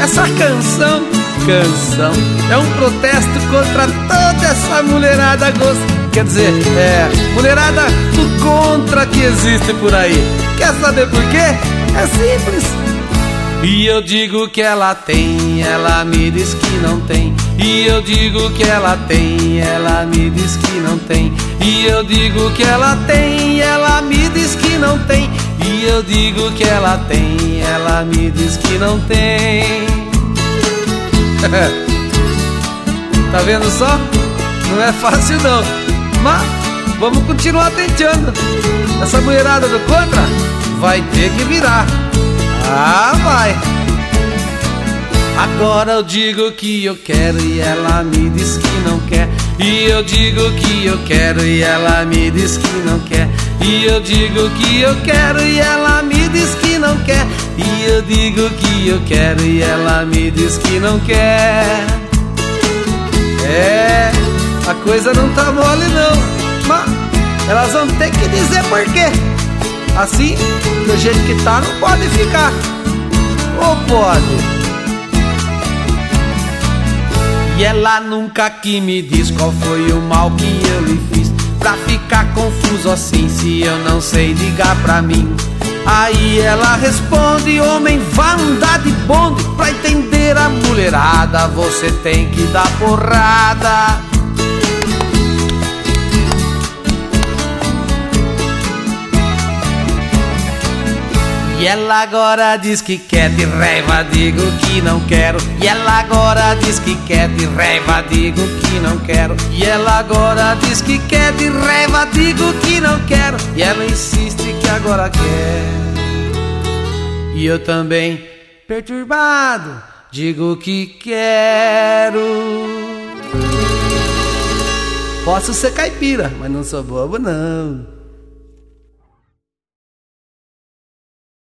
Essa canção é um protesto contra toda essa mulherada quer dizer, mulherada do contra que existe por aí. Quer saber por quê? É simples. E eu digo que ela tem, ela me diz que não tem. E eu digo que ela tem, ela me diz que não tem. E eu digo que ela tem, ela me diz que não tem. E eu digo que ela tem, ela me diz que não tem. Tá vendo só? Não é fácil não. Mas vamos continuar tentando. Essa mulherada do contra vai ter que virar. Ah, vai. Agora eu digo que eu quero e ela me diz que não quer. E eu digo que eu quero e ela me diz que não quer. E eu digo que eu quero e ela me diz que não quer. E eu digo que eu quero e ela me diz que não quer. A coisa não tá mole não. Mas elas vão ter que dizer por quê. Assim, do jeito que tá, não pode ficar. Ou pode? E ela nunca que me diz qual foi o mal que eu lhe fiz, pra ficar confuso assim se eu não sei ligar pra mim. Aí ela responde: homem, vá andar de bonde. Pra entender a mulherada você tem que dar porrada. E ela agora diz que quer de raiva, digo que não quero. E ela agora diz que quer de raiva, digo que não quero. E ela agora diz que quer de raiva, digo que não quero. E ela insiste que agora quer. E eu também, perturbado, digo que quero. Posso ser caipira, mas não sou bobo não.